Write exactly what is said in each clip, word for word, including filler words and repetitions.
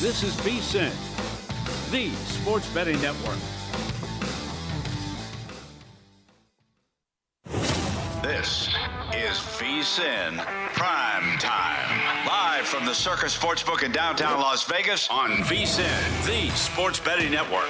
This is VSiN, the Sports Betting Network. This is VSiN Prime Time. Live from the Circus Sportsbook in downtown Las Vegas on VSiN, the Sports Betting Network.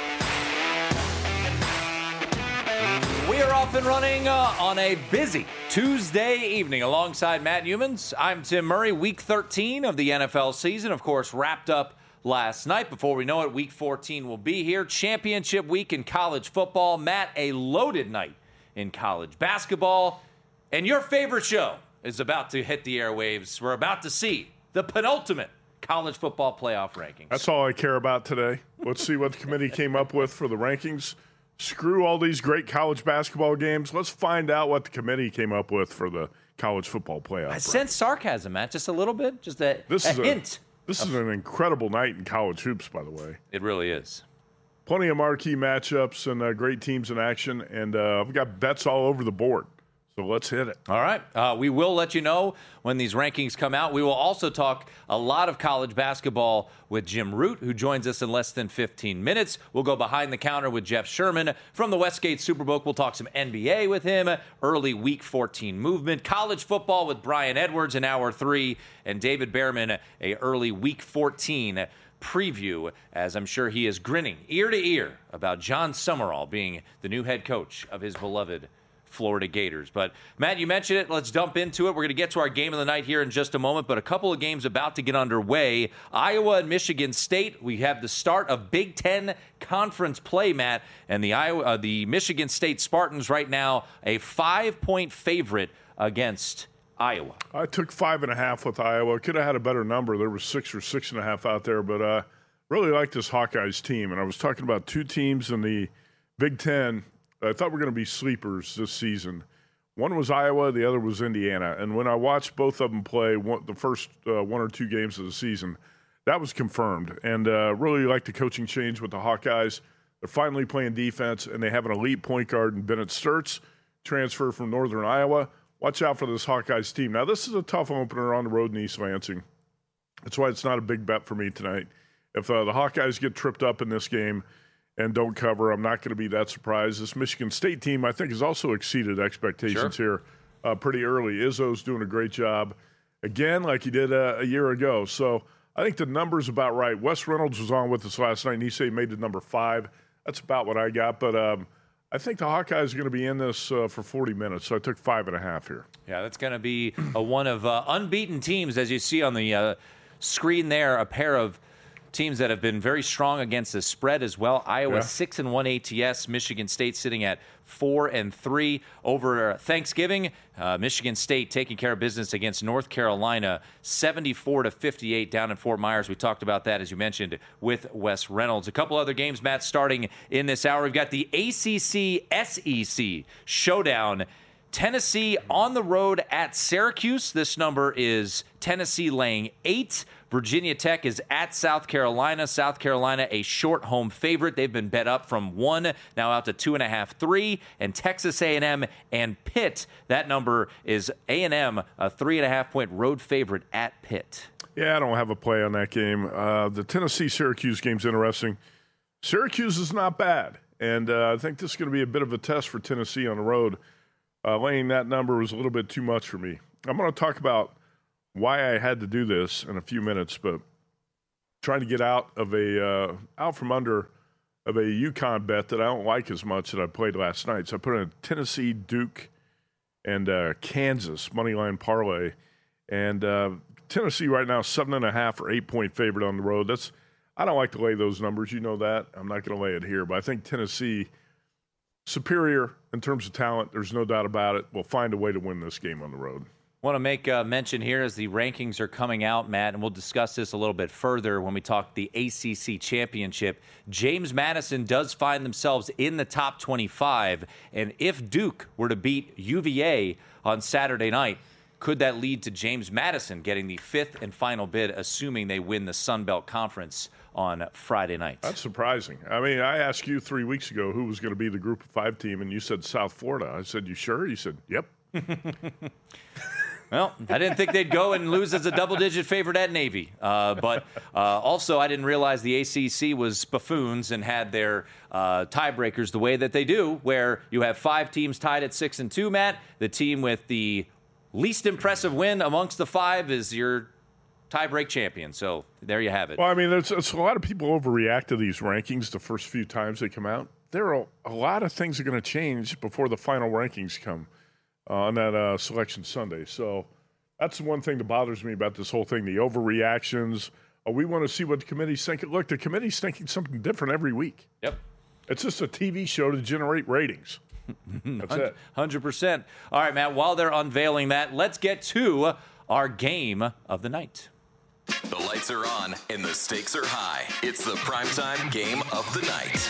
We are off and running uh, on a busy Tuesday evening alongside Matt Youmans. I'm Tim Murray. Week thirteen of the N F L season, of course, wrapped up last night. Before we know it, Week fourteen will be here. Championship week in college football. Matt, a loaded night in college basketball. And your favorite show is about to hit the airwaves. We're about to see the penultimate college football playoff rankings. That's all I care about today. Let's see what the committee came up with for the rankings. Screw all these great college basketball games. Let's find out what the committee came up with for the college football playoff. I sense sarcasm, Matt, just a little bit, just a, this a is hint. A, this is an incredible night in college hoops, by the way. It really is. Plenty of marquee matchups and uh, great teams in action, and uh, we've got bets all over the board. So let's hit it. All right. Uh, we will let you know when these rankings come out. We will also talk a lot of college basketball with Jim Root, who joins us in less than fifteen minutes. We'll go behind the counter with Jeff Sherman from the Westgate Superbook. We'll talk some N B A with him, early Week fourteen movement, college football with Brian Edwards in hour three, and David Behrman, a early Week fourteen preview, as I'm sure he is grinning ear to ear about John Summerall being the new head coach of his beloved Florida Gators. But, Matt, you mentioned it. Let's jump into it. We're going to get to our game of the night here in just a moment, but a couple of games about to get underway. Iowa and Michigan State. We have the start of Big Ten conference play, Matt, and the Iowa, uh, the Michigan State Spartans right now a five-point favorite against Iowa. I took five and a half with Iowa. Could have had a better number. There was six or six and a half out there, but uh, really like this Hawkeyes team. And I was talking about two teams in the Big Ten I thought were going to be sleepers this season. One was Iowa, the other was Indiana. And when I watched both of them play one, the first uh, one or two games of the season, that was confirmed. And uh, really like the coaching change with the Hawkeyes. They're finally playing defense, and they have an elite point guard in Bennett Sturts, transfer from Northern Iowa. Watch out for this Hawkeyes team. Now, this is a tough opener on the road in East Lansing. That's why it's not a big bet for me tonight. If uh, the Hawkeyes get tripped up in this game and don't cover, I'm not going to be that surprised. This Michigan State team, I think, has also exceeded expectations sure. here uh, pretty early. Izzo's doing a great job, again, like he did uh, a year ago. So I think the number's about right. Wes Reynolds was on with us last night, and he said he made it number five. That's about what I got. But um, I think the Hawkeyes are going to be in this uh, for forty minutes, so I took five and a half here. Yeah, that's going to be a, one of uh, unbeaten teams, as you see on the uh, screen there, a pair of teams that have been very strong against the spread as well. Iowa yeah. six and one A T S. Michigan State sitting at four and three. Over Thanksgiving, uh, Michigan State taking care of business against North Carolina, seventy-four to fifty-eight down in Fort Myers. We talked about that, as you mentioned, with Wes Reynolds. A couple other games, Matt, starting in this hour. We've got the A C C S E C showdown. Tennessee on the road at Syracuse. This number is Tennessee laying eight. Virginia Tech is at South Carolina. South Carolina, a short home favorite. They've been bet up from one, now out to two and a half, three. And Texas A and M and Pitt, that number is A and M, a three and a half point road favorite at Pitt. Yeah, I don't have a play on that game. Uh, the Tennessee-Syracuse game's interesting. Syracuse is not bad, and uh, I think this is going to be a bit of a test for Tennessee on the road. Uh, laying that number was a little bit too much for me. I'm going to talk about why I had to do this in a few minutes, but trying to get out of a uh, out from under of a UConn bet that I don't like as much that I played last night. So I put in a Tennessee, Duke, and uh, Kansas moneyline parlay, and uh, Tennessee right now seven and a half or eight point favorite on the road. That's I don't like to lay those numbers. You know that. I'm not going to lay it here, but I think Tennessee superior in terms of talent. There's no doubt about it. We'll find a way to win this game on the road. Want to make a mention here as the rankings are coming out, Matt, and we'll discuss this a little bit further when we talk the A C C championship. James Madison does find themselves in the top twenty-five, and if Duke were to beat U V A on Saturday night, could that lead to James Madison getting the fifth and final bid, assuming they win the Sun Belt Conference on Friday night? That's surprising. I mean, I asked you three weeks ago who was going to be the Group of Five team, and you said South Florida. I said, you sure? You said, yep. Well, I didn't think they'd go and lose as a double-digit favorite at Navy. Uh, but uh, also, I didn't realize the A C C was buffoons and had their uh, tiebreakers the way that they do, where you have five teams tied at six and two, Matt. The team with the least impressive win amongst the five is your tie-break champion. So there you have it. Well, I mean, there's, there's a lot of people overreact to these rankings the first few times they come out. There are a lot of things are going to change before the final rankings come uh, on that uh, Selection Sunday. So that's the one thing that bothers me about this whole thing, the overreactions. Uh, we want to see what the committee's thinking. Look, the committee's thinking something different every week. Yep. It's just a T V show to generate ratings. That's it. one hundred percent. All right, Matt, while they're unveiling that, let's get to our game of the night. The lights are on and the stakes are high. It's the primetime game of the night.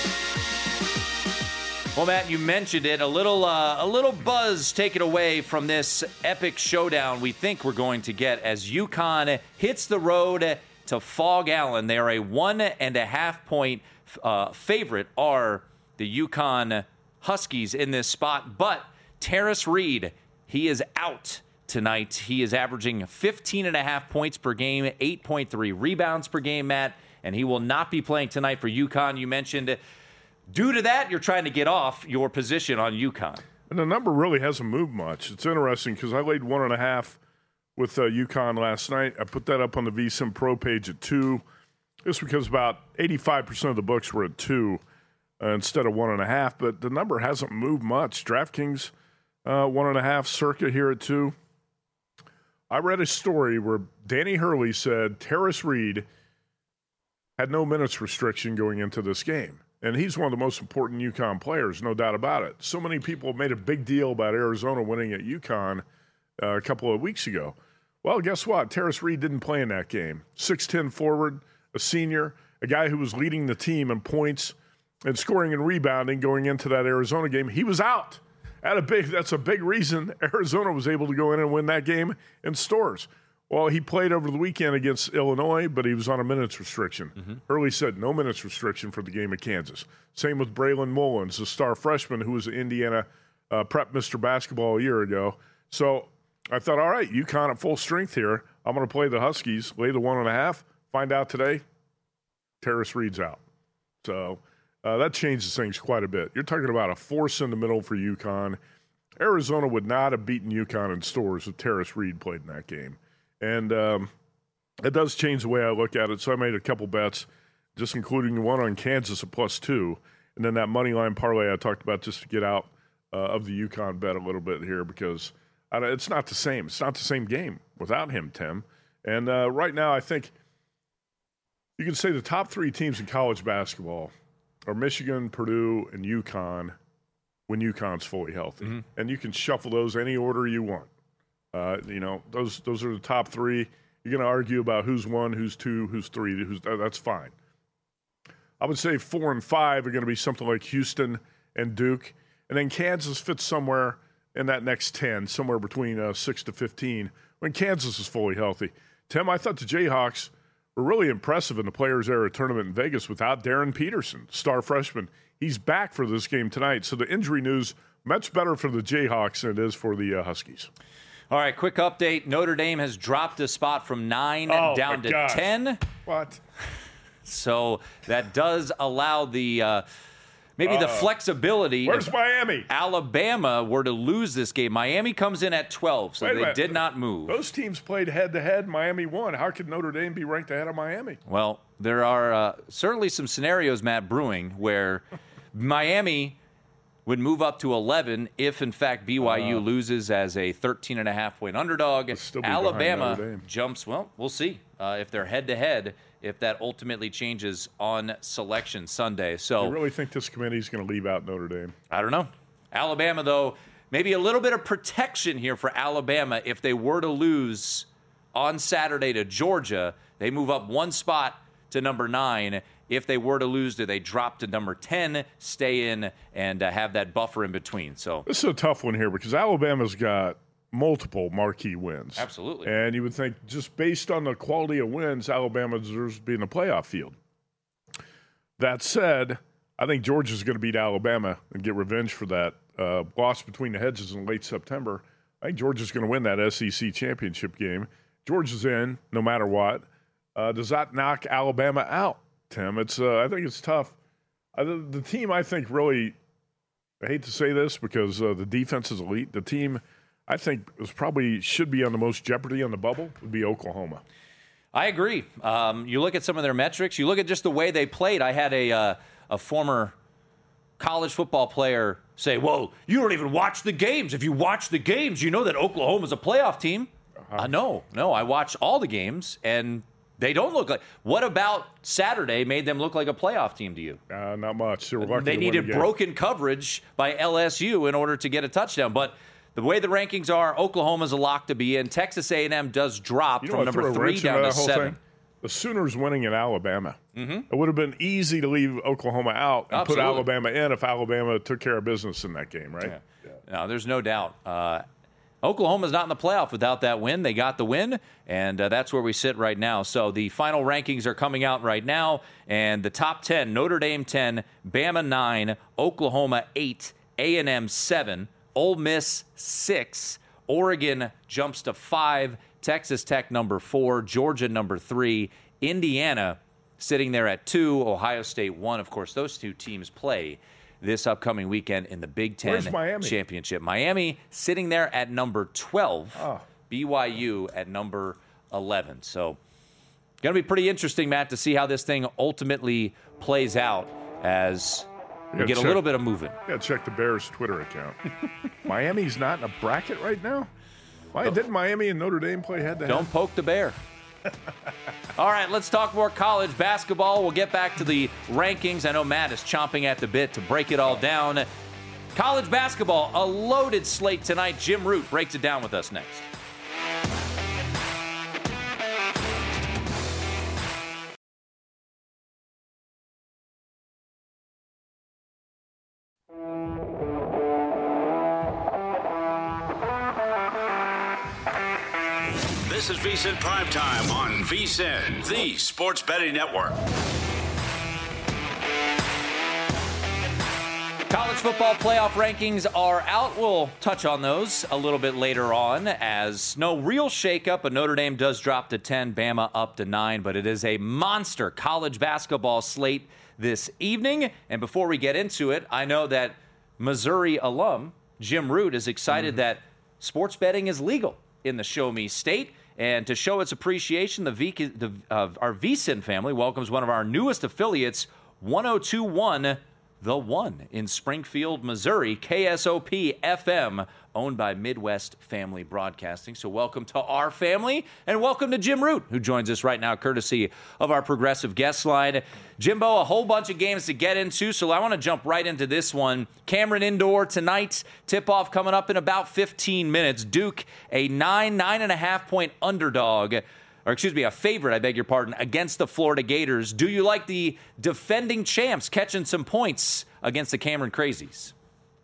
Well, Matt, you mentioned it. A little, uh, a little buzz taken away from this epic showdown we think we're going to get as UConn hits the road to Fog Allen. They are a one and a half point uh, favorite. Are the UConn Huskies in this spot? But Tarris Reed, he is out tonight. He is averaging fifteen and a half points per game, eight point three rebounds per game, Matt, and he will not be playing tonight for UConn. You mentioned. Due to that, you're trying to get off your position on UConn. And the number really hasn't moved much. It's interesting because I laid one and a half with uh, UConn last night. I put that up on the V S I N Pro page at two. Just because about eighty-five percent of the books were at two uh, instead of one and a half. But the number hasn't moved much. DraftKings, uh, one and a half, Circa here at two. I read a story where Danny Hurley said Tarris Reed had no minutes restriction going into this game. And he's one of the most important UConn players, no doubt about it. So many people have made a big deal about Arizona winning at UConn uh, a couple of weeks ago. Well, guess what? Tarris Reed didn't play in that game. six ten forward, a senior, a guy who was leading the team in points and scoring and rebounding going into that Arizona game. He was out. At a big, that's a big reason Arizona was able to go in and win that game in Stores. Well, he played over the weekend against Illinois, but he was on a minutes restriction. Mm-hmm. Hurley said no minutes restriction for the game at Kansas. Same with Braylon Mullins, a star freshman who was Indiana uh, prep Mister Basketball a year ago. So I thought, all right, UConn at full strength here. I'm going to play the Huskies, lay the one and a half. Find out today, Tarris Reed's out. So uh, that changes things quite a bit. You're talking about a force in the middle for UConn. Arizona would not have beaten UConn in Stores if Tarris Reed played in that game. And um, it does change the way I look at it. So I made a couple bets, just including the one on Kansas at plus two. And then that money line parlay I talked about just to get out uh, of the UConn bet a little bit here because I don't, it's not the same. It's not the same game without him, Tim. And uh, right now I think you can say the top three teams in college basketball are Michigan, Purdue, and UConn when UConn's fully healthy. Mm-hmm. And you can shuffle those any order you want. Uh, you know, those those are the top three. You're going to argue about who's one, who's two, who's three. Who's uh, that's fine. I would say four and five are going to be something like Houston and Duke. And then Kansas fits somewhere in that next ten, somewhere between uh, six to fifteen, when Kansas is fully healthy. Tim, I thought the Jayhawks were really impressive in the Players Era tournament in Vegas without Darren Peterson, star freshman. He's back for this game tonight. So the injury news, much better for the Jayhawks than it is for the uh, Huskies. All right, quick update. Notre Dame has dropped a spot from nine oh, down to gosh. ten. What? So that does allow the uh, maybe Uh-oh. the flexibility. Where's if Miami? Alabama were to lose this game. Miami comes in at twelve, so Wait a they minute. did not move. Those teams played head-to-head. Miami won. How could Notre Dame be ranked ahead of Miami? Well, there are uh, certainly some scenarios, Matt, brewing where Miami would move up to eleven if, in fact, B Y U uh, loses as a thirteen and a half point underdog. Alabama jumps, well, we'll see uh, if they're head-to-head, if that ultimately changes on Selection Sunday. So, I really think this committee is going to leave out Notre Dame. I don't know. Alabama, though, maybe a little bit of protection here for Alabama if they were to lose on Saturday to Georgia. They move up one spot to number nine. If they were to lose, do they drop to number ten, stay in, and uh, have that buffer in between? So this is a tough one here because Alabama's got multiple marquee wins. Absolutely. And you would think just based on the quality of wins, Alabama deserves to be in the playoff field. That said, I think Georgia's going to beat Alabama and get revenge for that uh, loss between the hedges in late September. I think Georgia's going to win that S E C championship game. Georgia's in no matter what. Uh, does that knock Alabama out, Tim? It's uh, I think it's tough. Uh, the, the team I think really, I hate to say this because uh, the defense is elite. The team I think is probably should be on the most jeopardy on the bubble would be Oklahoma. I agree. Um, you look at some of their metrics. You look at just the way they played. I had a uh, a former college football player say, "Well, you don't even watch the games. If you watch the games, you know that Oklahoma's a playoff team." Uh-huh. Uh, no, no, I watch all the games, and they don't look like. What about Saturday made them look like a playoff team to you? Uh, not much. They, were lucky they to needed win the game. broken coverage by L S U in order to get a touchdown, but. The way the rankings are, Oklahoma's a lock to be in. Texas A and M does drop you know from number three down to seven. Thing? The Sooners winning in Alabama. Mm-hmm. It would have been easy to leave Oklahoma out and Absolutely. put Alabama in if Alabama took care of business in that game, right? Yeah. Yeah. No, there's no doubt. Uh, Oklahoma's not in the playoff without that win. They got the win, and uh, that's where we sit right now. So the final rankings are coming out right now, and the top ten, Notre Dame ten, Bama nine, Oklahoma eight, A and M seven, Ole Miss six, Oregon jumps to five, Texas Tech number four, Georgia number three, Indiana sitting there at two, Ohio State one. Of course, those two teams play this upcoming weekend in the Big Ten Where's Miami? Championship. Miami sitting there at number twelve, oh. B Y U at number eleven. So going to be pretty interesting, Matt, to see how this thing ultimately plays out as we get check, a little bit of movement. Yeah, check the Bears' Twitter account. Miami's not in a bracket right now? Why didn't Miami and Notre Dame play head-to-head? Don't poke the bear. All right, let's talk more college basketball. We'll get back to the rankings. I know Matt is chomping at the bit to break it all down. College basketball, a loaded slate tonight. Jim Root breaks it down with us next. This is VSiN Primetime on VSiN, the Sports Betting Network. College football playoff rankings are out. We'll touch on those a little bit later on as no real shakeup, but Notre Dame does drop to ten, Bama up to nine, but it is a monster college basketball slate this evening. And before we get into it, I know that Missouri alum Jim Root is excited mm-hmm. that sports betting is legal in the Show Me State. And to show its appreciation, the, v- the uh, our VSiN family welcomes one of our newest affiliates, one oh two point one The One in Springfield, Missouri, K S O P F M, owned by Midwest Family Broadcasting. So welcome to our family, and welcome to Jim Root, who joins us right now, courtesy of our progressive guest line. Jimbo, a whole bunch of games to get into, so I want to jump right into this one. Cameron Indoor tonight, tip-off coming up in about fifteen minutes. Duke, a nine, nine and a half point underdog, or excuse me, a favorite, I beg your pardon, against the Florida Gators. Do you like the defending champs catching some points against the Cameron Crazies?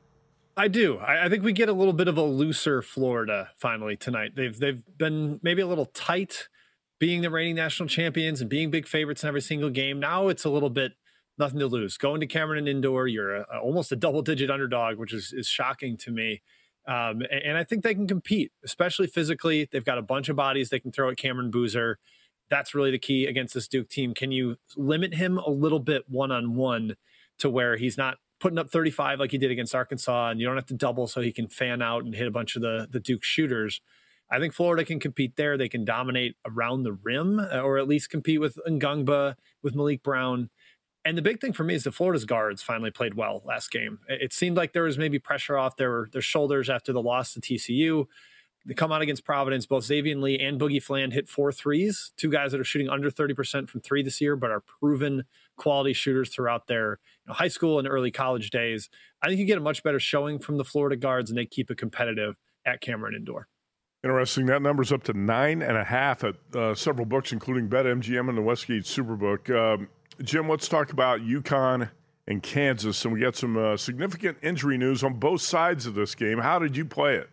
I do. I, I think we get a little bit of a looser Florida finally tonight. They've they've been maybe a little tight being the reigning national champions and being big favorites in every single game. Now it's a little bit nothing to lose. Going to Cameron Indoor, you're a, a, almost a double-digit underdog, which is, is shocking to me. Um, and, and I think they can compete, especially physically. They've got a bunch of bodies they can throw at Cameron Boozer. That's really the key against this Duke team. Can you limit him a little bit one-on-one to where he's not putting up thirty-five like he did against Arkansas, and you don't have to double so he can fan out and hit a bunch of the, the Duke shooters? I think Florida can compete there. They can dominate around the rim, or at least compete with Ngungba, with Malik Brown. And the big thing for me is that Florida's guards finally played well last game. It seemed like there was maybe pressure off their, their shoulders after the loss to T C U. They come out against Providence. Both Xavier Lee and Boogie Fland hit four threes, two guys that are shooting under thirty percent from three this year, but are proven quality shooters throughout their you know, high school and early college days. I think you get a much better showing from the Florida guards, and they keep it competitive at Cameron Indoor. Interesting. That number's up to nine and a half at uh, several books, including BetMGM and the Westgate Superbook. Um, Jim, let's talk about UConn and Kansas, and we got some uh, significant injury news on both sides of this game. How did you play it?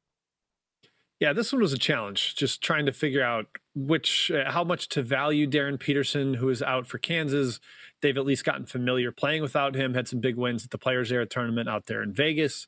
Yeah, this one was a challenge, just trying to figure out which, uh, how much to value Darren Peterson, who is out for Kansas. They've at least gotten familiar playing without him, had some big wins at the Players Era tournament out there in Vegas.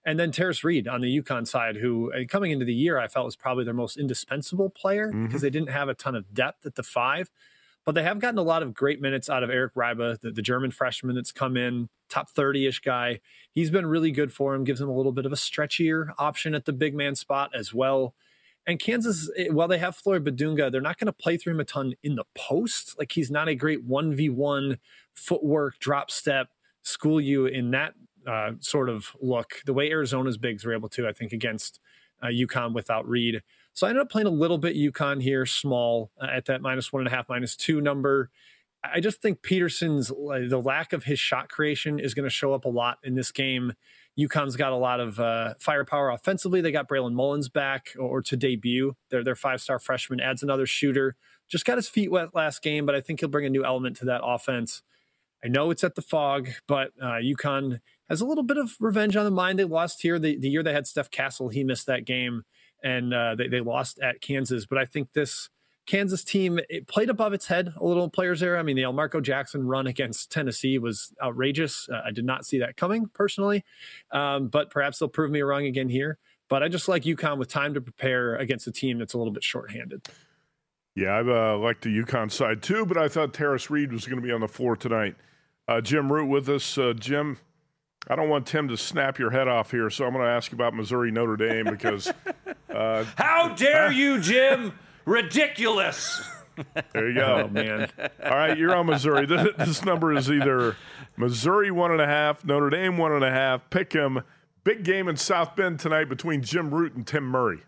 And then Terrace Reed on the UConn side, who uh, coming into the year, I felt was probably their most indispensable player mm-hmm. because they didn't have a ton of depth at the five. But they have gotten a lot of great minutes out of Eric Reiba, the, the German freshman that's come in, top thirty-ish guy. He's been really good for him, gives him a little bit of a stretchier option at the big man spot as well. And Kansas, while they have Floyd Badunga, they're not going to play through him a ton in the post. Like, he's not a great one v one footwork, drop step, school you in that uh, sort of look, the way Arizona's bigs were able to, I think, against uh, UConn without Reed. So I ended up playing a little bit UConn here, small, uh, at that minus one and a half, minus two number. I just think Peterson's, uh, the lack of his shot creation is going to show up a lot in this game. UConn's got a lot of uh, firepower offensively. They got Braylon Mullins back or, or to debut. Their, their five-star freshman adds another shooter. Just got his feet wet last game, but I think he'll bring a new element to that offense. I know it's at the Fog, but uh, UConn has a little bit of revenge on the mind. They lost here. The, the year they had Steph Castle, he missed that game, and uh, they, they lost at Kansas. But I think this Kansas team, it played above its head a little in players there. I mean, the Elmarco Jackson run against Tennessee was outrageous. Uh, I did not see that coming personally, um, but perhaps they'll prove me wrong again here. But I just like UConn with time to prepare against a team that's a little bit shorthanded. Yeah, I uh, like the UConn side too, but I thought Terrace Reed was going to be on the floor tonight. Uh, Jim Root with us. Uh, Jim, I don't want Tim to snap your head off here, so I'm going to ask you about Missouri Notre Dame because uh, how dare you, Jim? Ridiculous. There you go. Oh, man. All right, you're on Missouri. This, this number is either Missouri one and a half, Notre Dame one and a half. Pick 'em. Big game in South Bend tonight between Jim Root and Tim Murray.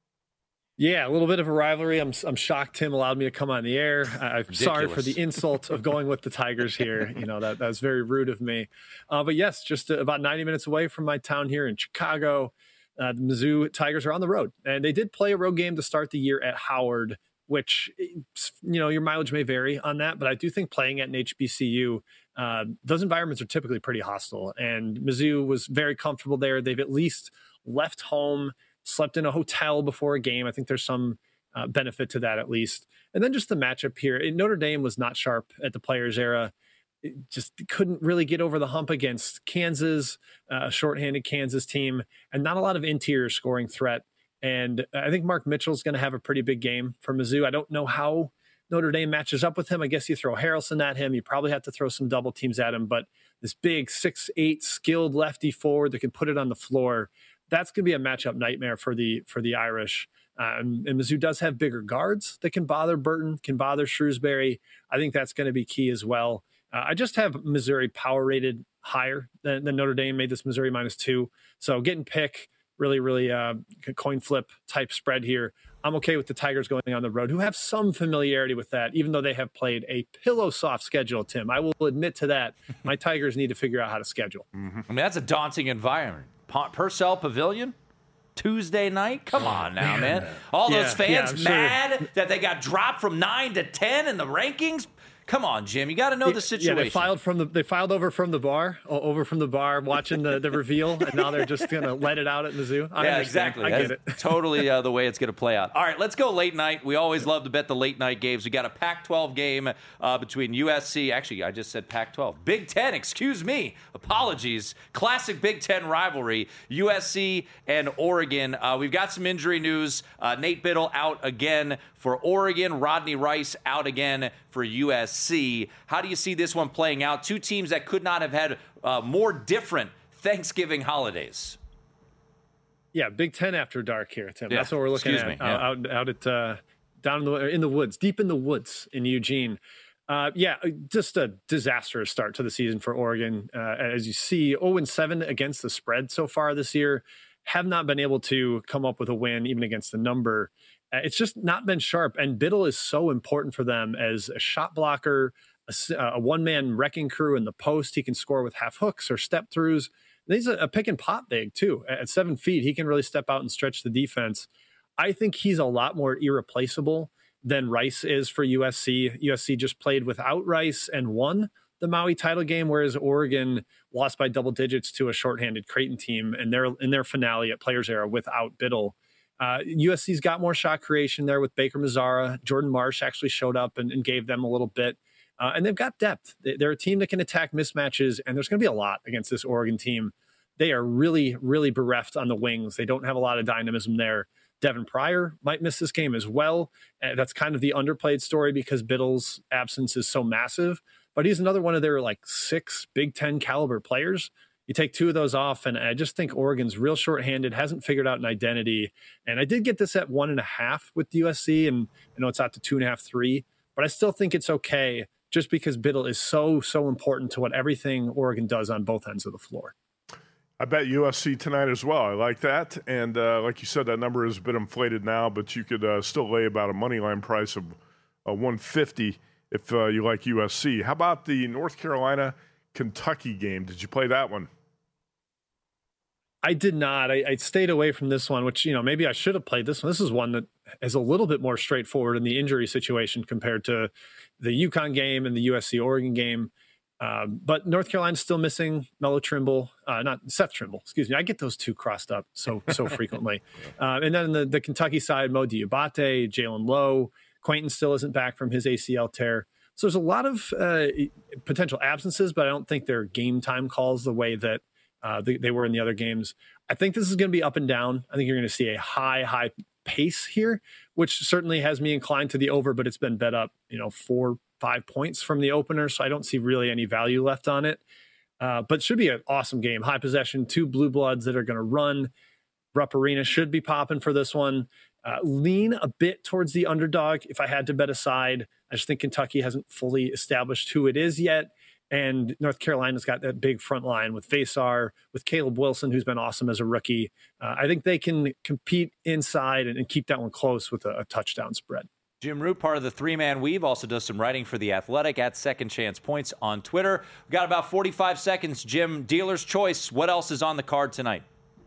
Yeah, a little bit of a rivalry. I'm I'm shocked Tim allowed me to come on the air. I'm Ridiculous. Sorry for the insult of going with the Tigers here. You know, that, that was very rude of me. Uh, but yes, just about ninety minutes away from my town here in Chicago. Uh, the Mizzou Tigers are on the road, and they did play a road game to start the year at Howard, which, you know, your mileage may vary on that, but I do think playing at an H B C U, uh, those environments are typically pretty hostile, and Mizzou was very comfortable there. They've at least left home, slept in a hotel before a game. I think there's some uh, benefit to that at least. And then just the matchup here. Notre Dame was not sharp at the Players era. It just couldn't really get over the hump against Kansas, uh, a shorthanded Kansas team, and not a lot of interior scoring threat. And I think Mark Mitchell's going to have a pretty big game for Mizzou. I don't know how Notre Dame matches up with him. I guess you throw Harrelson at him. You probably have to throw some double teams at him. But this big six eight skilled lefty forward that can put it on the floor, that's going to be a matchup nightmare for the for the Irish. Um, and Mizzou does have bigger guards that can bother Burton, can bother Shrewsbury. I think that's going to be key as well. Uh, I just have Missouri power rated higher than, than Notre Dame, made this Missouri minus two. So getting pick, really, really uh, coin flip type spread here. I'm okay with the Tigers going on the road, who have some familiarity with that, even though they have played a pillow soft schedule, Tim. I will admit to that. My Tigers need to figure out how to schedule. Mm-hmm. I mean, that's a daunting environment. Purcell Pavilion, Tuesday night? Come on now, man. All yeah, those fans yeah, mad sure. that they got dropped from nine to ten in the rankings? Come on, Jim. You got to know the situation. Yeah, they filed from the they filed over from the bar, over from the bar, watching the, the reveal, and now they're just gonna let it out at Mizzou. I yeah, understand. exactly. I That's get it. Totally uh, the way it's gonna play out. All right, let's go late night. We always love to bet the late night games. We got a Pac twelve game uh, between U S C. Actually, I just said Pac twelve. Big Ten. Excuse me. Apologies. Classic Big Ten rivalry. U S C and Oregon. Uh, we've got some injury news. Uh, Nate Biddle out again for Oregon. Rodney Rice out again for U S C. How do you see this one playing out? Two teams that could not have had uh, more different Thanksgiving holidays. Yeah, Big Ten after dark here, Tim. Yeah, That's what we're looking excuse at me, yeah. out, out at uh, down in the in the woods, deep in the woods in Eugene. Uh, yeah, just a disastrous start to the season for Oregon. Uh, as you see, oh and seven against the spread so far this year. Have not been able to come up with a win even against the number. Uh, it's just not been sharp. And Biddle is so important for them as a shot blocker, a, a one-man wrecking crew in the post. He can score with half hooks or step throughs. And he's a, a pick and pop big too. At seven feet, he can really step out and stretch the defense. I think he's a lot more irreplaceable than Rice is for U S C. U S C just played without Rice and won the Maui title game, whereas Oregon lost by double digits to a shorthanded Creighton team in their in their finale at Players Era without Biddle. Uh, U S C's got more shot creation there with Baker Mazzara. Jordan Marsh actually showed up and, and gave them a little bit. Uh, and they've got depth. They're a team that can attack mismatches, and there's going to be a lot against this Oregon team. they are really, really bereft on the wings. They don't have a lot of dynamism there. Devin Pryor might miss this game as well. Uh, that's kind of the underplayed story because Biddle's absence is so massive. But he's another one of their like six Big Ten caliber players. You take two of those off, and I just think Oregon's real shorthanded, hasn't figured out an identity. And I did get this at one and a half with U S C, and I know it's out to two and a half, three. But I still think it's okay just because Biddle is so, so important to what everything Oregon does on both ends of the floor. I bet U S C tonight as well. I like that. And uh, like you said, that number is a bit inflated now, but you could uh, still lay about a money line price of uh, one fifty if uh, you like U S C. How about the North Carolina-Kentucky game? Did you play that one? I did not. I, I stayed away from this one, which, you know, maybe I should have played this one. This is one that is a little bit more straightforward in the injury situation compared to the UConn game and the U S C-Oregon game. Um, but North Carolina's still missing Melo Trimble, uh, not Seth Trimble, excuse me. I get those two crossed up so so frequently. Uh, and then on the, the Kentucky side, Mo Diabate, Jalen Lowe, Quainton still isn't back from his A C L tear. So there's a lot of uh, potential absences, but I don't think they're game time calls the way that Uh, they, they were in the other games. I think this is going to be up and down. I think you're going to see a high, high pace here, which certainly has me inclined to the over, but it's been bet up, you know, four, five points from the opener. So I don't see really any value left on it. Uh, but it should be an awesome game. High possession, two blue bloods that are going to run. Rupp Arena should be popping for this one. Uh, lean a bit towards the underdog if I had to bet a side. I just think Kentucky hasn't fully established who it is yet. And North Carolina's got that big front line with Vasar, with Caleb Wilson, who's been awesome as a rookie. Uh, I think they can compete inside and, and keep that one close with a, a touchdown spread. Jim Root, part of the three-man weave, also does some writing for The Athletic at Second Chance Points on Twitter. We've got about forty-five seconds. Jim, dealer's choice. What else is on the card tonight?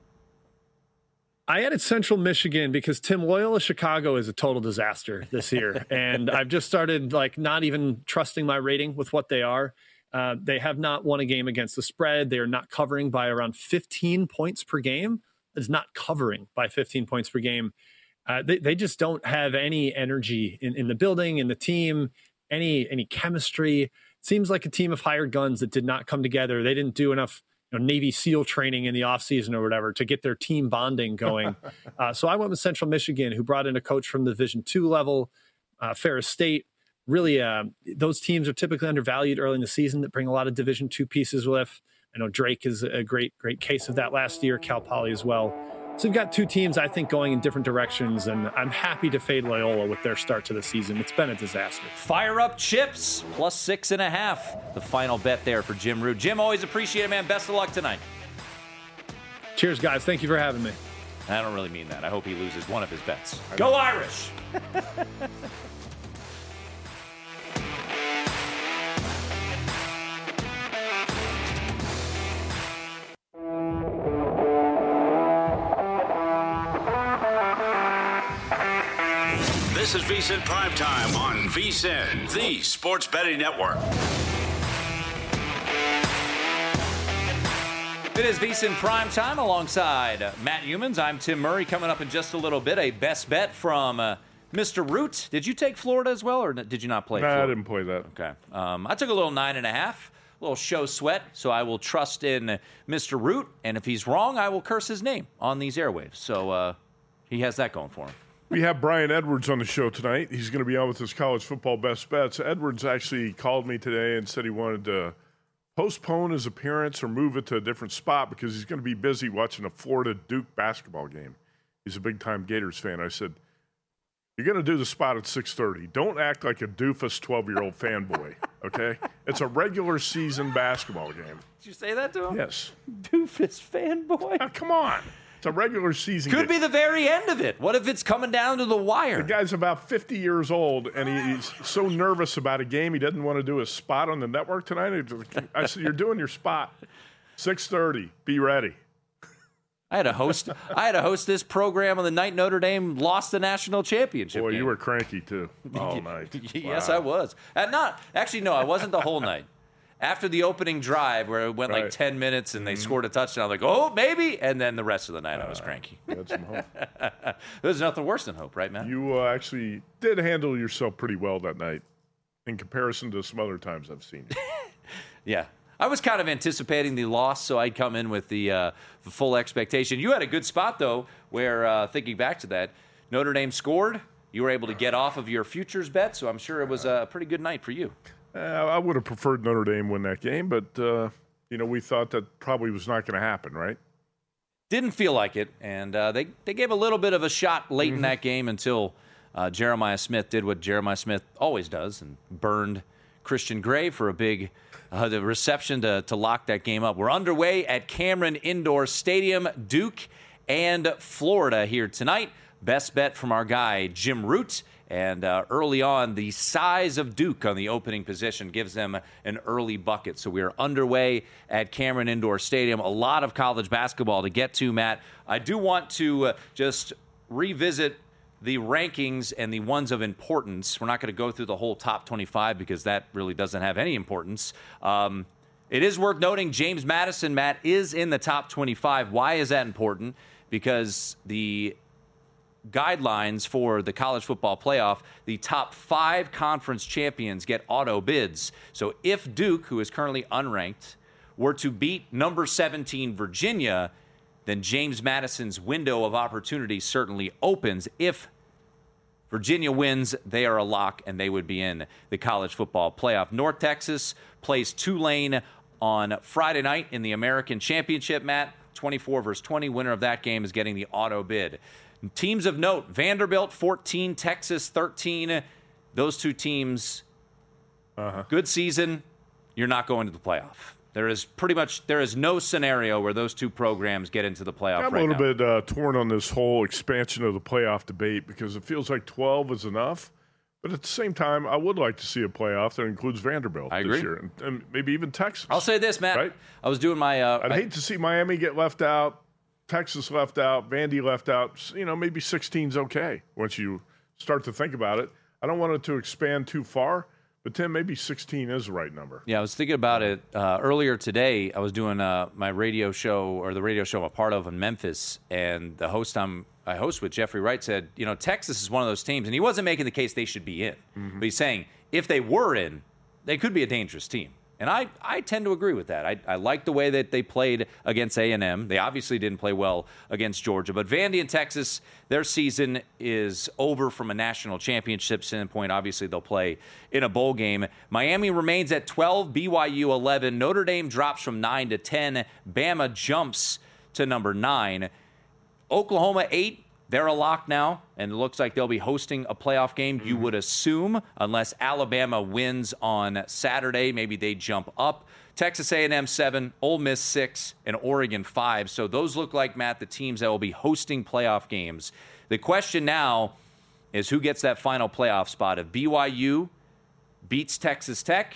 I added Central Michigan because Tim Loyola Chicago is a total disaster this year. And I've just started like not even trusting my rating with what they are. Uh, they have not won a game against the spread. They are not covering by around fifteen points per game. It's not covering by fifteen points per game. Uh, they, they just don't have any energy in, in the building, in the team, any any chemistry. It seems like a team of hired guns that did not come together. They didn't do enough you know, Navy SEAL training in the offseason or whatever to get their team bonding going. uh, so I went with Central Michigan, who brought in a coach from the Division two level, uh, Ferris State. Really, uh, those teams are typically undervalued early in the season that bring a lot of Division two pieces with. I know Drake is a great, great case of that last year, Cal Poly as well. So we've got two teams, I think, going in different directions, and I'm happy to fade Loyola with their start to the season. It's been a disaster. Fire up chips, plus six and a half. The final bet there for Jim Root. Jim, always appreciate it, man. Best of luck tonight. Cheers, guys. Thank you for having me. I don't really mean that. I hope he loses one of his bets. Go Irish! This is VSiN Primetime on VSiN, the Sports Betting Network. It is VSiN Primetime alongside uh, Matt Humans. I'm Tim Murray. Coming up in just a little bit, a best bet from uh, Mister Root. Did you take Florida as well, or did you not play No, Florida? I didn't play that. Okay. Um, I took a little nine and a half, a little show sweat, so I will trust in Mister Root, and if he's wrong, I will curse his name on these airwaves. So uh, he has that going for him. We have Brian Edwards on the show tonight. He's going to be on with his college football best bets. Edwards actually called me today and said he wanted to postpone his appearance or move it to a different spot because he's going to be busy watching a Florida Duke basketball game. He's a big-time Gators fan. I said, you're going to do the spot at six thirty. Don't act like a doofus twelve-year-old fanboy, okay? It's a regular season basketball game. Did you say that to him? Yes. Doofus fanboy. Now, come on. It's a regular season Could game. be the very end of it. What if it's coming down to the wire? The guy's about fifty years old, and he, he's so nervous about a game, he doesn't want to do a spot on the network tonight. I said, you're doing your spot. six thirty. Be ready. I had to host. I had to host this program on the night Notre Dame lost the national championship. Boy, game. you were cranky, too, all night. Yes, Wow. I was. And not actually, no, I wasn't the whole night. After the opening drive, where it went Right. like ten minutes and they mm-hmm. scored a touchdown, like, oh, maybe. And then the rest of the night, uh, I was cranky. You had some hope. There's nothing worse than hope, right, man? You uh, actually did handle yourself pretty well that night in comparison to some other times I've seen you. Yeah. I was kind of anticipating the loss, so I'd come in with the, uh, the full expectation. You had a good spot, though, where, uh, thinking back to that, Notre Dame scored. You were able to get off of your futures bet, so I'm sure it was a pretty good night for you. Uh, I would have preferred Notre Dame win that game, but, uh, you know, we thought that probably was not going to happen, right? Didn't feel like it, and uh, they, they gave a little bit of a shot late mm-hmm. in that game until uh, Jeremiah Smith did what Jeremiah Smith always does and burned Christian Gray for a big uh, the reception to, to lock that game up. We're underway at Cameron Indoor Stadium, Duke and Florida here tonight. Best bet from our guy, Jim Root. And uh, early on, the size of Duke on the opening position gives them an early bucket. So we are underway at Cameron Indoor Stadium. A lot of college basketball to get to, Matt. I do want to uh, just revisit the rankings and the ones of importance. We're not going to go through the whole top twenty-five because that really doesn't have any importance. Um, it is worth noting James Madison, Matt, is in the top twenty-five. Why is that important? Because the guidelines for the college football playoff, the top five conference champions get auto bids. So if Duke, who is currently unranked, were to beat number seventeen Virginia, then James Madison's window of opportunity certainly opens. If Virginia wins, they are a lock, and they would be in the college football playoff. North Texas plays Tulane on Friday night in the American Championship, Matt. twenty-four versus twenty. Winner of that game is getting the auto bid. Teams of note, Vanderbilt fourteen, Texas thirteen. Those two teams, uh-huh. good season, you're not going to the playoff. There is pretty much, there is no scenario where those two programs get into the playoff I'm right now. I'm a little bit uh, torn on this whole expansion of the playoff debate because it feels like twelve is enough. But at the same time, I would like to see a playoff that includes Vanderbilt I agree. this year. And, and maybe even Texas. I'll say this, Matt. Right? I was doing my... Uh, I'd my, hate to see Miami get left out. Texas left out, Vandy left out. You know, maybe sixteen's okay once you start to think about it. I don't want it to expand too far, but Tim, maybe sixteen is the right number. Yeah, I was thinking about it uh, earlier today. I was doing uh, my radio show, or the radio show I'm a part of in Memphis, and the host I'm, I host with, Jeffrey Wright, said, you know, Texas is one of those teams, and he wasn't making the case they should be in, mm-hmm. but he's saying if they were in, they could be a dangerous team. And I, I tend to agree with that. I, I like the way that they played against A and M. They obviously didn't play well against Georgia. But Vandy and Texas, their season is over from a national championship standpoint. Obviously, they'll play in a bowl game. Miami remains at twelve, B Y U eleven. Notre Dame drops from nine to ten. Bama jumps to number nine. Oklahoma eight. They're a lock now, and it looks like they'll be hosting a playoff game, you would assume, unless Alabama wins on Saturday. Maybe they jump up. Texas A and M seven, Ole Miss six, and Oregon five. So those look like, Matt, the teams that will be hosting playoff games. The question now is who gets that final playoff spot. If B Y U beats Texas Tech,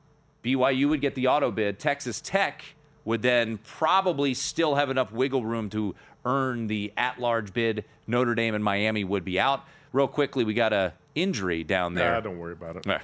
B Y U would get the auto bid. Texas Tech would then probably still have enough wiggle room to earn the at-large bid. Notre Dame and Miami would be out. Real quickly, we got a injury down there. Nah, don't worry about it.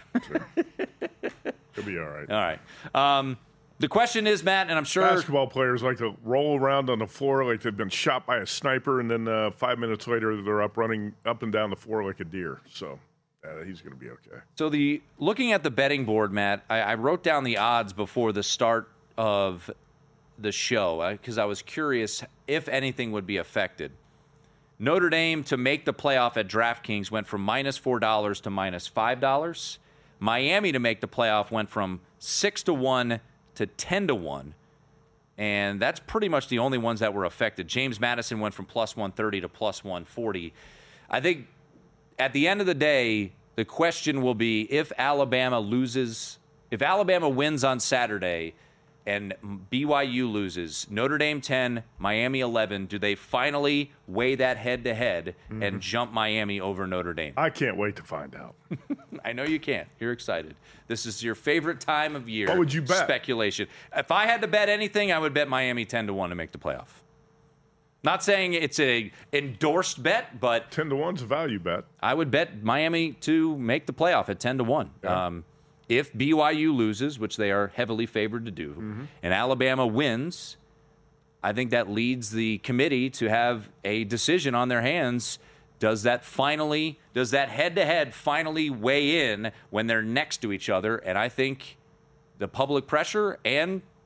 It'll be all right. All right. Um, the question is, Matt, and I'm sure... Basketball players like to roll around on the floor like they've been shot by a sniper, and then uh, five minutes later, they're up running up and down the floor like a deer. So uh, he's going to be okay. So the looking at the betting board, Matt, I, I wrote down the odds before the start of the show because I was curious if anything would be affected. Notre Dame to make the playoff at DraftKings went from minus four dollars to minus five dollars. Miami to make the playoff went from six to one to ten to one. And that's pretty much the only ones that were affected. James Madison went from plus one thirty to plus one forty. I think at the end of the day, the question will be if Alabama loses, if Alabama wins on Saturday and B Y U loses, Notre Dame ten, Miami eleven, do they finally weigh that head-to-head mm-hmm. and jump Miami over Notre Dame? I can't wait to find out. I know you can't. You're excited. This is your favorite time of year. What would you bet? Speculation. If I had to bet anything, I would bet Miami ten to one to make the playoff. Not saying it's a endorsed bet, but ten to one's a value bet. I would bet Miami to make the playoff at ten to one. Yeah. Um, if B Y U loses, which they are heavily favored to do, mm-hmm. and Alabama wins, I think that leads the committee to have a decision on their hands. Does that finally, does that head-to-head finally weigh in when they're next to each other? And I think the public pressure and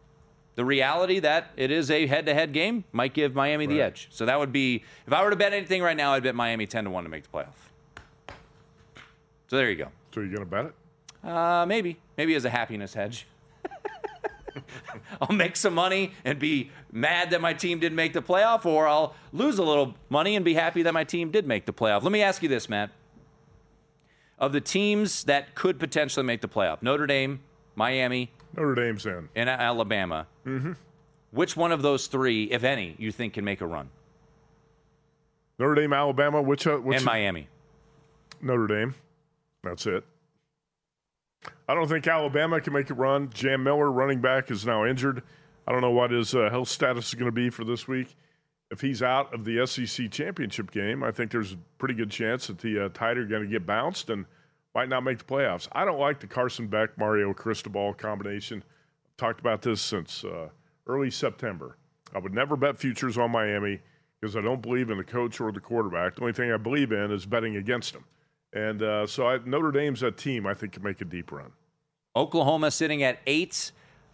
the reality that it is a head-to-head game might give Miami right. the edge. So that would be, if I were to bet anything right now, I'd bet Miami ten to one to make the playoff. So there you go. So you're going to bet it? Uh, maybe. Maybe as a happiness hedge. I'll make some money and be mad that my team didn't make the playoff, or I'll lose a little money and be happy that my team did make the playoff. Let me ask you this, Matt. Of the teams that could potentially make the playoff, Notre Dame, Miami, Notre Dame's in, and Alabama, mm-hmm. which one of those three, if any, you think can make a run? Notre Dame, Alabama, which uh, and Miami. Notre Dame. That's it. I don't think Alabama can make a run. Jam Miller, running back, is now injured. I don't know what his uh, health status is going to be for this week. If he's out of the S E C championship game, I think there's a pretty good chance that the uh, Tide are going to get bounced and might not make the playoffs. I don't like the Carson Beck, Mario Cristobal combination. I've talked about this since uh, early September. I would never bet futures on Miami because I don't believe in the coach or the quarterback. The only thing I believe in is betting against them. And uh, so I, Notre Dame's a team I think can make a deep run. Oklahoma sitting at eight.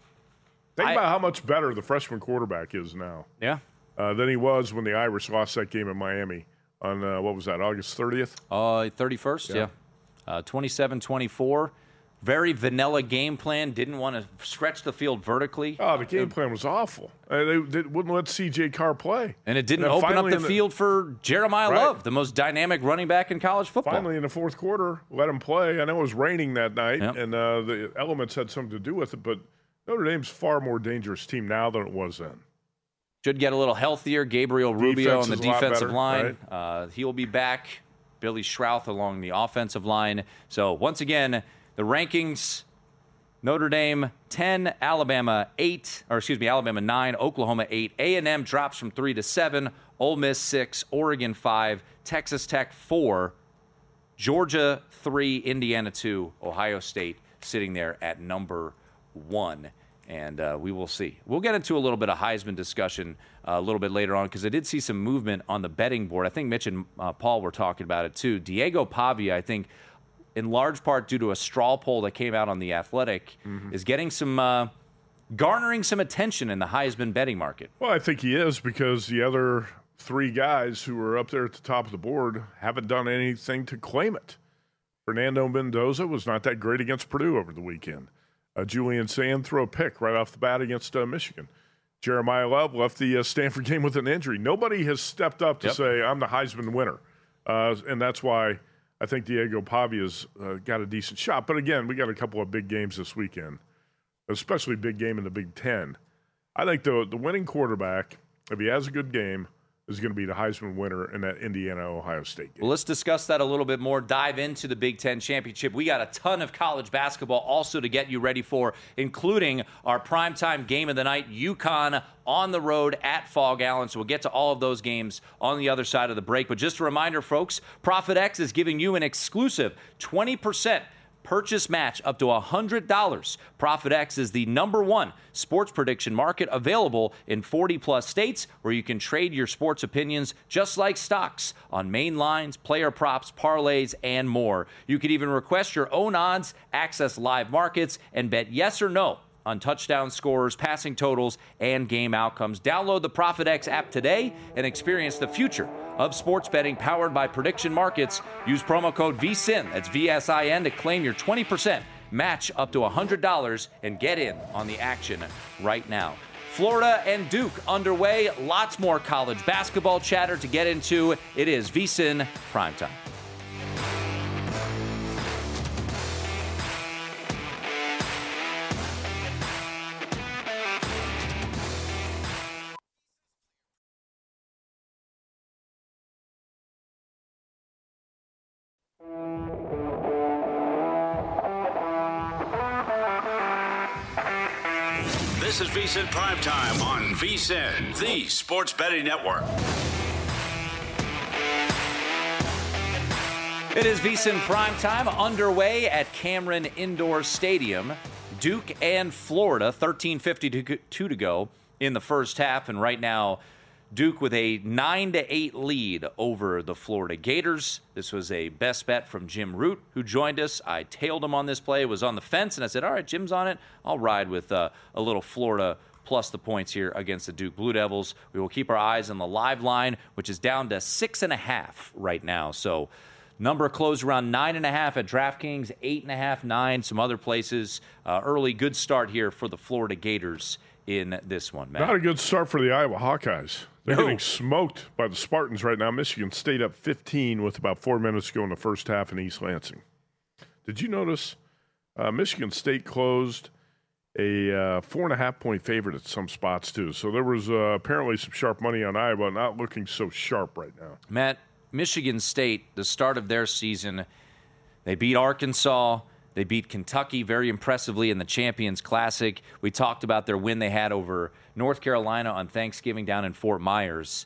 Think I, about how much better the freshman quarterback is now. Yeah. Uh, than he was when the Irish lost that game in Miami on, uh, what was that, August thirtieth? Uh, thirty-first, yeah. yeah. Uh, twenty-seven twenty-four. Very vanilla game plan. Didn't want to stretch the field vertically. Oh, the game plan was awful. Uh, they, they wouldn't let C J Carr play. And it didn't and open up the, the field for Jeremiah right. Love, the most dynamic running back in college football. Finally, in the fourth quarter, let him play. I know it was raining that night, yep. and uh, the elements had something to do with it, but Notre Dame's far more dangerous team now than it was then. Should get a little healthier. Gabriel Rubio on the defensive better, line. Right? Uh, he will be back. Billy Schrouth along the offensive line. So, once again, the rankings, Notre Dame ten, Alabama eight, or excuse me, Alabama nine, Oklahoma eight. A and M drops from three to seven, Ole Miss six, Oregon five, Texas Tech four, Georgia three, Indiana two, Ohio State sitting there at number one. And uh, we will see. We'll get into a little bit of Heisman discussion uh, a little bit later on because I did see some movement on the betting board. I think Mitch and uh, Paul were talking about it too. Diego Pavia, I think, in large part due to a straw poll that came out on The Athletic, mm-hmm. is getting some, uh, garnering some attention in the Heisman betting market. Well, I think he is because the other three guys who are up there at the top of the board haven't done anything to claim it. Fernando Mendoza was not that great against Purdue over the weekend. Uh, Julian Sand threw a pick right off the bat against uh, Michigan. Jeremiah Love left the uh, Stanford game with an injury. Nobody has stepped up to yep. say, I'm the Heisman winner. Uh, and that's why I think Diego Pavia's uh, got a decent shot. But again, we got a couple of big games this weekend, especially big game in the Big Ten. I think the, the winning quarterback, if he has a good game, is going to be the Heisman winner in that Indiana-Ohio State game. Well, let's discuss that a little bit more, dive into the Big Ten Championship. We got a ton of college basketball also to get you ready for, including our primetime game of the night, UConn on the road at Fog Allen. So we'll get to all of those games on the other side of the break. But just a reminder, folks, ProfitX is giving you an exclusive twenty percent purchase match up to one hundred dollars. ProfitX is the number one sports prediction market available in forty plus states where you can trade your sports opinions just like stocks on main lines, player props, parlays, and more. You can even request your own odds, access live markets, and bet yes or no on touchdown scores, passing totals, and game outcomes. Download the ProfitX app today and experience the future of sports betting powered by Prediction Markets. Use promo code V S I N, that's V S I N, to claim your twenty percent match up to one hundred dollars and get in on the action right now. Florida and Duke underway. Lots more college basketball chatter to get into. It is V S I N Primetime. This is V S I N Primetime on V S I N, the Sports Betting Network. It is V S I N Primetime underway at Cameron Indoor Stadium. Duke and Florida, thirteen fifty-two to go in the first half. And right now, Duke with a nine to eight lead over the Florida Gators. This was a best bet from Jim Root, who joined us. I tailed him on this play. It was on the fence, and I said, all right, Jim's on it. I'll ride with uh, a little Florida plus the points here against the Duke Blue Devils. We will keep our eyes on the live line, which is down to six and a half right now. So number closed around nine and a half at DraftKings, eight and a half, nine, some other places. Uh, early good start here for the Florida Gators in this one, Matt. Not a good start for the Iowa Hawkeyes. They're No. getting smoked by the Spartans right now. Michigan State up fifteen with about four minutes to go in the first half in East Lansing. Did you notice uh, Michigan State closed a uh, four and a half point favorite at some spots too? So there was uh, apparently some sharp money on Iowa, not looking so sharp right now. Matt, Michigan State, the start of their season, they beat Arkansas. They beat Kentucky very impressively in the Champions Classic. We talked about their win they had over North Carolina on Thanksgiving down in Fort Myers.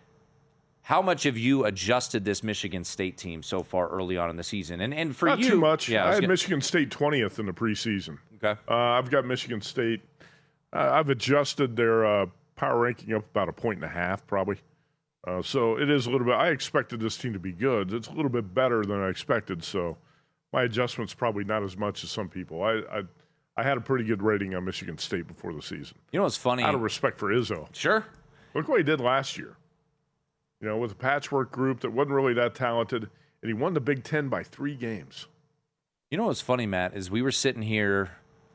How much have you adjusted this Michigan State team so far early on in the season? And and for Not you, too much. Yeah, I, I had gonna, Michigan State twentieth in the preseason. Okay. Uh, I've got Michigan State. Uh, I've adjusted their uh, power ranking up about a point and a half, probably. Uh, so it is a little bit. I expected this team to be good. It's a little bit better than I expected. So my adjustment's probably not as much as some people. I, I I had a pretty good rating on Michigan State before the season. You know what's funny? Out of respect for Izzo. Sure. Look what he did last year. You know, with a patchwork group that wasn't really that talented, and he won the Big Ten by three games. You know what's funny, Matt, is we were sitting here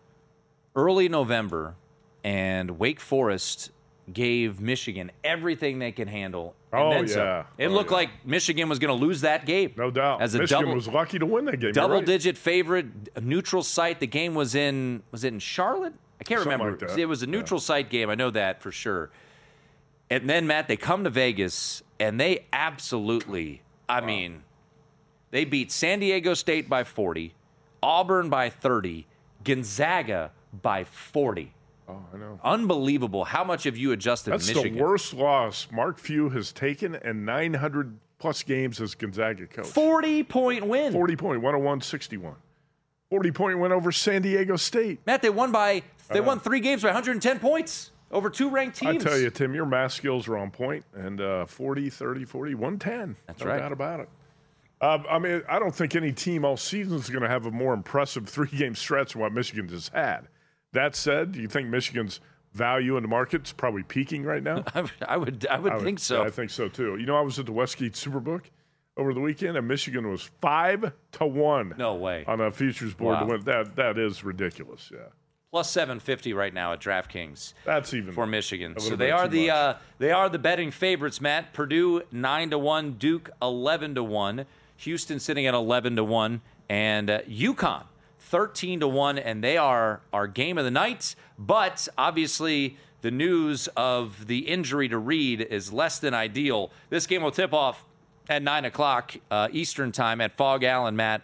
early November, and Wake Forest gave Michigan everything they could handle. And Oh, then some. yeah. It Oh, looked yeah. like Michigan was going to lose that game. No doubt. As a Michigan double, was lucky to win that game. You're right. double-digit favorite, a neutral site. The game was in, was it in Charlotte? I can't Something remember. like that. It was a neutral site game. I know that for sure. And then, Matt, they come to Vegas, and they absolutely, I wow. mean, they beat San Diego State by forty, Auburn by thirty, Gonzaga by forty. Oh, I know. Unbelievable. How much have you adjusted That's Michigan? the worst loss Mark Few has taken in nine hundred plus games as Gonzaga coach. forty-point win. forty point, one oh one sixty-one. forty-point win over San Diego State. Matt, they won by they Uh, won three games by one hundred ten points over two ranked teams. I tell you, Tim, your math skills are on point, and uh, forty, thirty, forty, one ten. That's no right. No doubt about it. Uh, I mean, I don't think any team all season is going to have a more impressive three-game stretch than what Michigan just had. That said, do you think Michigan's value in the market is probably peaking right now? I would, I would, I would I think so. I think so too. You know, I was at the Westgate Superbook over the weekend, and Michigan was five to one. No way. On a futures board Wow. to win. That that is ridiculous. Yeah, Plus seven fifty right now at DraftKings. that's even for Michigan. a So little they bit are too the much. uh, they are the betting favorites. Matt, Purdue nine to one, Duke eleven to one, Houston sitting at eleven to one, and uh, UConn thirteen to one, and they are our game of the night. But obviously, the news of the injury to Reed is less than ideal. This game will tip off at nine o'clock uh, Eastern time at Fog Allen, Matt.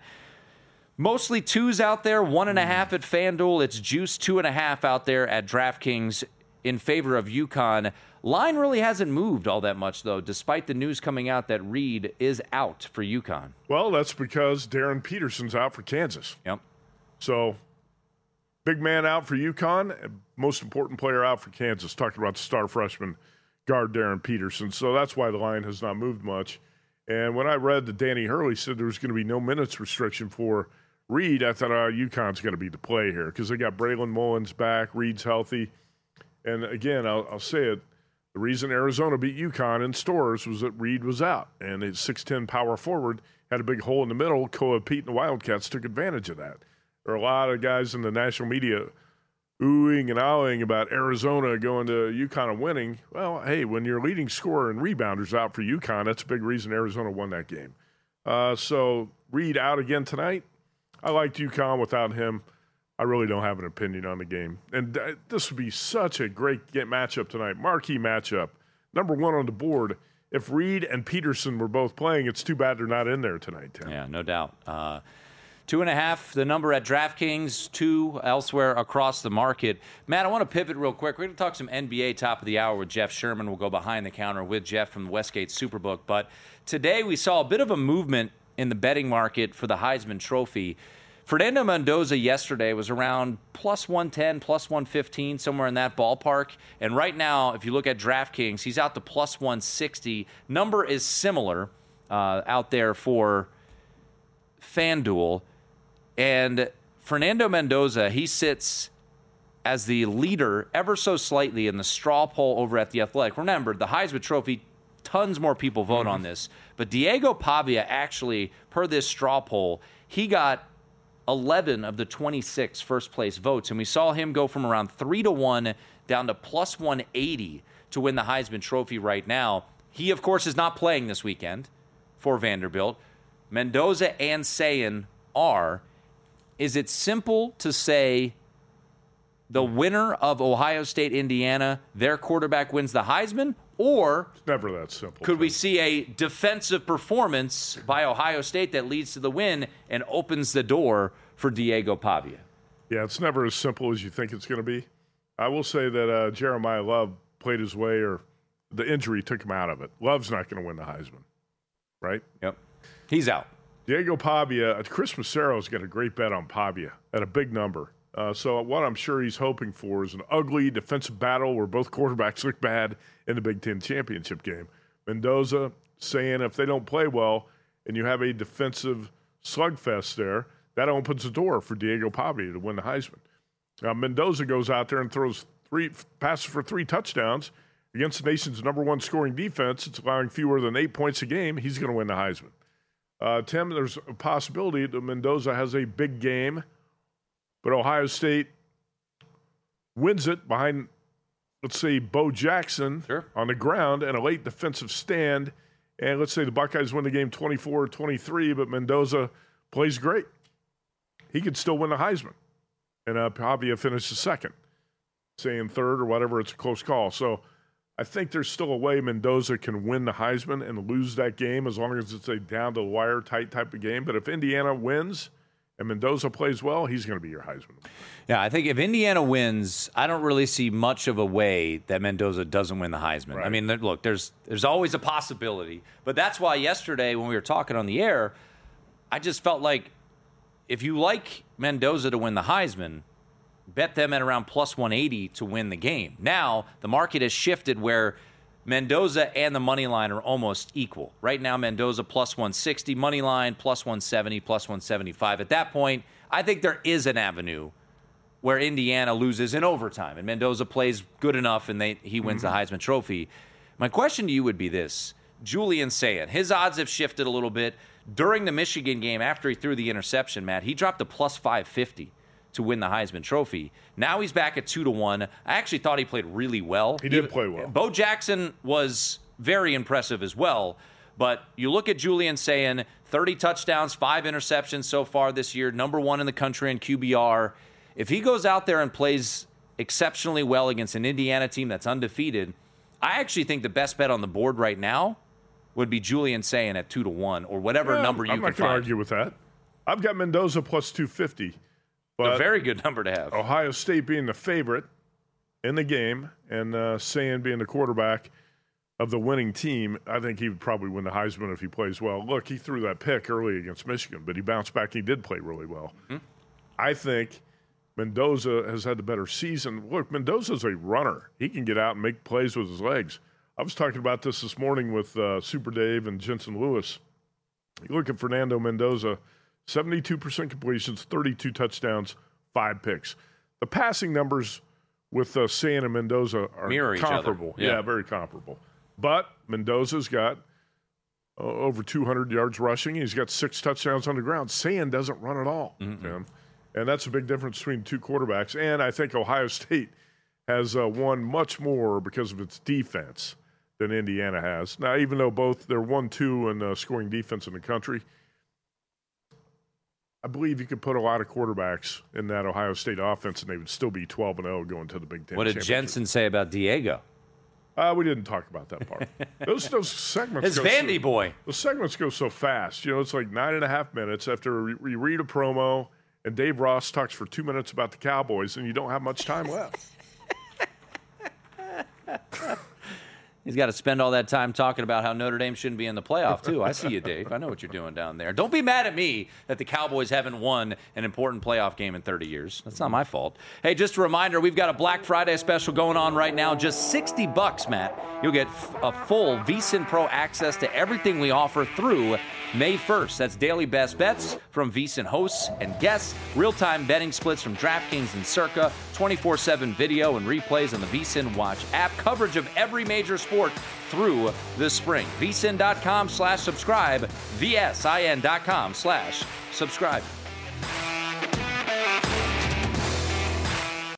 Mostly twos out there, one and a half at FanDuel. It's juice two and a half out there at DraftKings in favor of UConn. Line really hasn't moved all that much, though, despite the news coming out that Reed is out for UConn. Well, that's because Darren Peterson's out for Kansas. Yep. So, big man out for UConn, most important player out for Kansas. Talking about the star freshman guard Darren Peterson. So that's why the line has not moved much. And when I read that Danny Hurley said there was going to be no minutes restriction for Reed, I thought, oh, UConn's going to be the play here because they got Braylon Mullins back, Reed's healthy. And again, I'll, I'll say it, the reason Arizona beat UConn in stores was that Reed was out. And his six ten power forward had a big hole in the middle. Koa Pete and the Wildcats took advantage of that. There are a lot of guys in the national media oohing and ahhing about Arizona going to UConn and winning. Well, hey, when your leading scorer and rebounder out for UConn, that's a big reason Arizona won that game. Uh, so Reed out again tonight. I liked UConn without him. I really don't have an opinion on the game. And th- this would be such a great get matchup tonight. Marquee matchup. Number one on the board. If Reed and Peterson were both playing, it's too bad they're not in there tonight, Tim. Yeah, no doubt. Uh, two and a half, the number at DraftKings, two elsewhere across the market. Matt, I want to pivot real quick. We're going to talk some N B A top of the hour with Jeff Sherman. We'll go behind the counter with Jeff from the Westgate Superbook. But today we saw a bit of a movement in the betting market for the Heisman Trophy. Fernando Mendoza yesterday was around plus one ten, plus one fifteen, somewhere in that ballpark. And right now, if you look at DraftKings, he's out to plus one sixty. Number is similar uh, out there for FanDuel. And Fernando Mendoza, he sits as the leader ever so slightly in the straw poll over at The Athletic. Remember, the Heisman Trophy, tons more people vote mm-hmm. on this. But Diego Pavia actually, per this straw poll, he got eleven of the twenty-six first-place votes. And we saw him go from around three to one down to plus one eighty to win the Heisman Trophy right now. He, of course, is not playing this weekend for Vanderbilt. Mendoza and Sayin are. Is it simple to say the winner of Ohio State, Indiana, their quarterback wins the Heisman? Or it's never that simple. Could we see a defensive performance by Ohio State that leads to the win and opens the door for Diego Pavia? Yeah, it's never as simple as you think it's going to be. I will say that uh, Jeremiah Love played his way, or the injury took him out of it. Love's not going to win the Heisman, right? Yep. He's out. Diego Pavia, Chris Macero's got a great bet on Pavia at a big number. Uh, so what I'm sure he's hoping for is an ugly defensive battle where both quarterbacks look bad in the Big Ten championship game. Mendoza saying if they don't play well and you have a defensive slugfest there, that opens the door for Diego Pavia to win the Heisman. Now, Mendoza goes out there and throws three passes for three touchdowns against the nation's number one scoring defense. It's allowing fewer than eight points a game. He's going to win the Heisman. Uh, Tim, there's a possibility that Mendoza has a big game, but Ohio State wins it behind, let's say, Bo Jackson sure. on the ground and a late defensive stand. And let's say the Buckeyes win the game twenty-four twenty-three, but Mendoza plays great. He could still win the Heisman. And uh, Pavia finishes second, saying third or whatever. It's a close call. So I think there's still a way Mendoza can win the Heisman and lose that game as long as it's a down-to-the-wire tight type of game. But if Indiana wins and Mendoza plays well, he's going to be your Heisman. Yeah, I think if Indiana wins, I don't really see much of a way that Mendoza doesn't win the Heisman. Right. I mean, look, there's there's always a possibility. But that's why yesterday when we were talking on the air, I just felt like if you like Mendoza to win the Heisman, bet them at around plus one eighty to win the game. Now, the market has shifted where Mendoza and the money line are almost equal. Right now, Mendoza plus one sixty, money line plus one seventy, plus one seventy-five. At that point, I think there is an avenue where Indiana loses in overtime and Mendoza plays good enough and they he wins mm-hmm. the Heisman Trophy. My question to you would be this. Julian Sayin, his odds have shifted a little bit. During the Michigan game, after he threw the interception, Matt, he dropped to plus five fifty to win the Heisman Trophy. Now he's back at two to one. I actually thought he played really well. He did he, play well. Bo Jackson was very impressive as well. But you look at Julian Sayin, thirty touchdowns, five interceptions so far this year, number one in the country in Q B R. If he goes out there and plays exceptionally well against an Indiana team that's undefeated, I actually think the best bet on the board right now would be Julian Sayin at two to one or whatever yeah, number you I'm can not going to argue with that. I've got Mendoza plus two fifty. But a very good number to have. Ohio State being the favorite in the game and uh, Sayin being the quarterback of the winning team, I think he would probably win the Heisman if he plays well. Look, he threw that pick early against Michigan, but he bounced back. He did play really well. Mm-hmm. I think Mendoza has had the better season. Look, Mendoza's a runner. He can get out and make plays with his legs. I was talking about this this morning with uh, Super Dave and Jensen Lewis. You look at Fernando Mendoza, seventy-two percent completions, thirty-two touchdowns, five picks. The passing numbers with uh, Sayin and Mendoza are Mirror comparable. Yeah. yeah, very comparable. But Mendoza's got uh, over two hundred yards rushing. He's got six touchdowns on the ground. Sayin doesn't run at all. Mm-hmm. You know? And that's a big difference between two quarterbacks. And I think Ohio State has uh, won much more because of its defense than Indiana has. Now, even though both they're one two in uh, scoring defense in the country, I believe you could put a lot of quarterbacks in that Ohio State offense, and they would still be twelve and oh going to the Big Ten. What did Jensen say about Diego? Uh, we didn't talk about that part. those those segments. His go Vandy so, boy. Those segments go so fast. You know, it's like nine and a half minutes after you read a promo, and Dave Ross talks for two minutes about the Cowboys, and you don't have much time left. He's got to spend all that time talking about how Notre Dame shouldn't be in the playoff, too. I see you, Dave. I know what you're doing down there. Don't be mad at me that the Cowboys haven't won an important playoff game in thirty years. That's not my fault. Hey, just a reminder, we've got a Black Friday special going on right now. Just sixty bucks, Matt. You'll get a full VSiN Pro access to everything we offer through May first. That's daily best bets from VSiN hosts and guests, real-time betting splits from DraftKings and Circa, twenty-four seven video and replays on the VSiN Watch app, coverage of every major sport through the spring. VSiN.com slash subscribe, V S I N dot com slash subscribe.